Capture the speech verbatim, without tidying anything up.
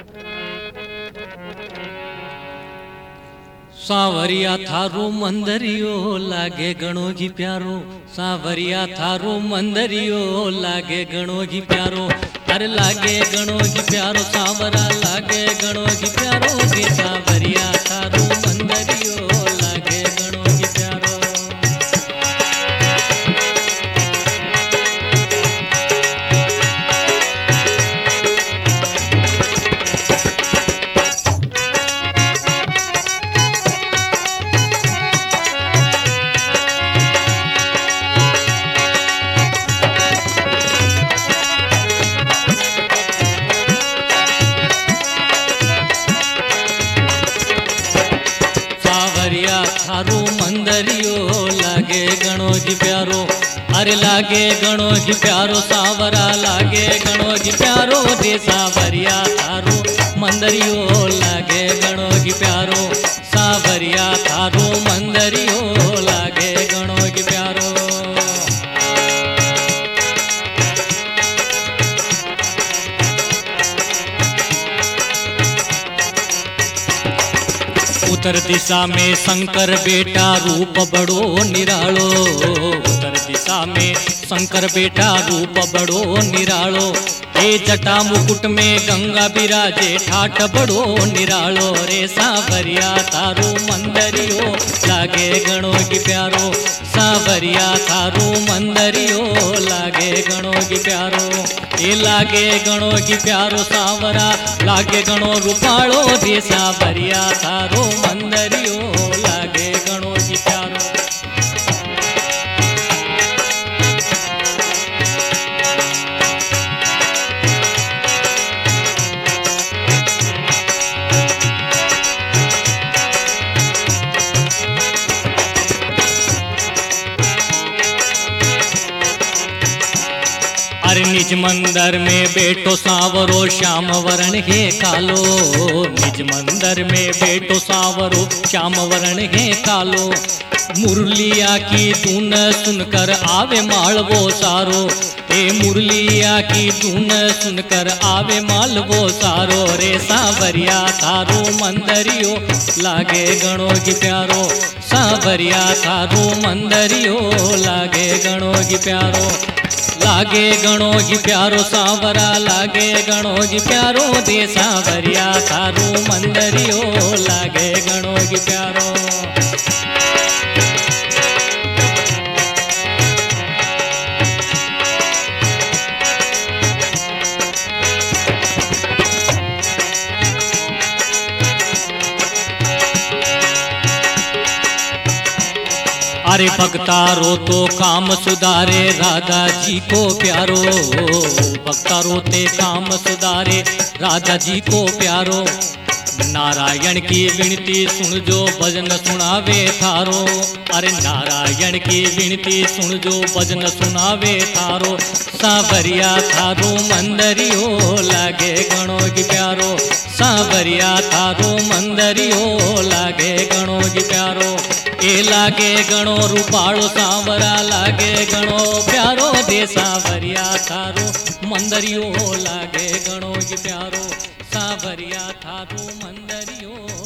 सावरिया थारो मंदरियो लागे गणो जी प्यारो, सावरिया थारो मंदरियो लागे गणो जी प्यारो। अरे लागे गणो जी प्यारो सावरा लागे गणो जी प्यारो, गे सावरिया थारो मंदरियो लागे गणो जी प्यारो। थारो मंदरियो लागे गणो जी प्यारो, अरे लागे गणो जी प्यारो सावरा लागे गणो जी प्यारो, दे सावरिया थारो मंदरियो लागे गणो जी प्यारो, सावरिया थारो मंदरियो लागे गणो जी प्यारो। उत्तर दिशा में शंकर बेटा रूप बड़ो निरालो, उत्तर दिशा में शंकर बेटा रूप बड़ो निरालो। ए जटा मुकुट में गंगा बिराजे ठाठ बड़ो निरालो, रे सावरिया थारो मंदरियो लागे गणो जी प्यारो, सावरिया थारो मंदरियो लागे गणो जी प्यारो। ए लागे गणो जी प्यारो सावरा लागे गणो रूपालो, रे सावरिया थारो मंदरियो लागे गणो जी प्यारो। अरे निज मंदिर में बैठो सावरो श्याम वरण है कालो, निज मंदिर में बैठो सावरो श्याम वरण है कालो। मुरलिया की धुन सुनकर आवे मालवो सारो, ए मुरलिया की धुन सुनकर आवे मालवो सारो, रे सावरिया थारो मंदरियो लागे गणो जी प्यारो, सावरिया थारो मंदरियो लागे गणो जी प्यारो। लागे गणो जी प्यारो सावरा लागे गणो जी प्यारो, दे सावरिया थारो मंदरियो लागे गणो जी प्यारो। अरे भक्तारो तो काम सुधारे राधा जी को प्यारो, भक्तारो ते काम सुधारे राधा जी को प्यारो। नारायण की विनती सुन जो भजन सुनावे थारो, अरे नारायण की विनती सुन जो भजन सुनावे थारो, सावरिया थारो मंदरियो लागे गणो जी प्यारो, सावरिया थारो मंदरियो लागे गणो जी प्यारो। ए लागे गणो रूपालो सावरा लागे गणो प्यारो, दे सावरिया थारो मंदरियो लागे गणो जी प्यारो, सावरिया थारो मंदरियो।